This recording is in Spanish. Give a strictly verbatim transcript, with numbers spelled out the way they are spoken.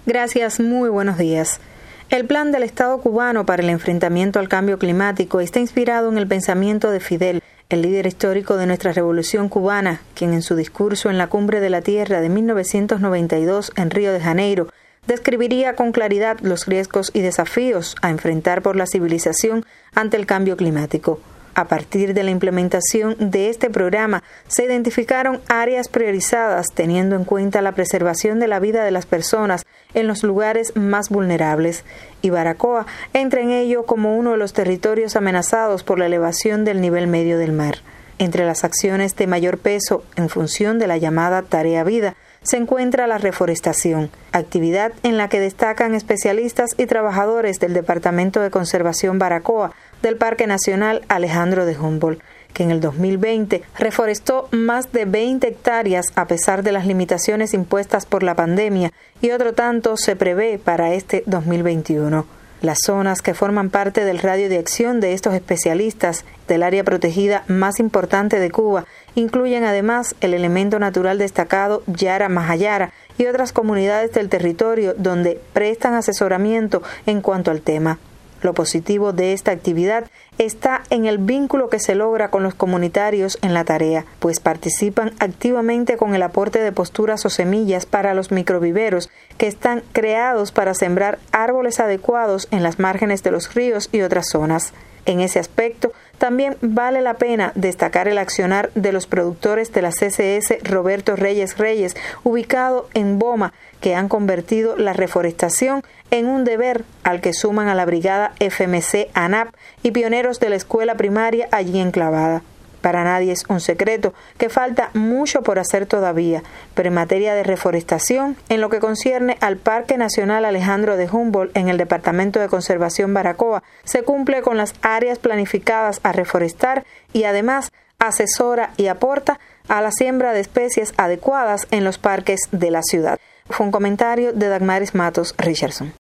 Gracias, muy buenos días. El plan del Estado cubano para el enfrentamiento al cambio climático está inspirado en el pensamiento de Fidel, el líder histórico de nuestra revolución cubana, quien en su discurso en la Cumbre de la Tierra de mil novecientos noventa y dos en Río de Janeiro describiría con claridad los riesgos y desafíos a enfrentar por la civilización ante el cambio climático. A partir de la implementación de este programa, se identificaron áreas priorizadas teniendo en cuenta la preservación de la vida de las personas en los lugares más vulnerables, y Baracoa entra en ello como uno de los territorios amenazados por la elevación del nivel medio del mar. Entre las acciones de mayor peso en función de la llamada Tarea Vida, se encuentra la reforestación, actividad en la que destacan especialistas y trabajadores del Departamento de Conservación Baracoa del Parque Nacional Alejandro de Humboldt, que en el dos mil veinte reforestó más de veinte hectáreas a pesar de las limitaciones impuestas por la pandemia, y otro tanto se prevé para este dos mil veintiuno. Las zonas que forman parte del radio de acción de estos especialistas del área protegida más importante de Cuba incluyen además el elemento natural destacado Yara Majayara y otras comunidades del territorio donde prestan asesoramiento en cuanto al tema. Lo positivo de esta actividad está en el vínculo que se logra con los comunitarios en la tarea, pues participan activamente con el aporte de posturas o semillas para los microviveros que están creados para sembrar árboles adecuados en las márgenes de los ríos y otras zonas. En ese aspecto, también vale la pena destacar el accionar de los productores de la C C S Roberto Reyes Reyes, ubicado en Boma, que han convertido la reforestación en un deber al que suman a la brigada F M C ANAP y pioneros de la escuela primaria allí enclavada. Para nadie es un secreto que falta mucho por hacer todavía, pero en materia de reforestación, en lo que concierne al Parque Nacional Alejandro de Humboldt en el Departamento de Conservación Baracoa, se cumple con las áreas planificadas a reforestar y además asesora y aporta a la siembra de especies adecuadas en los parques de la ciudad. Fue un comentario de Dagmaris Matos Richardson.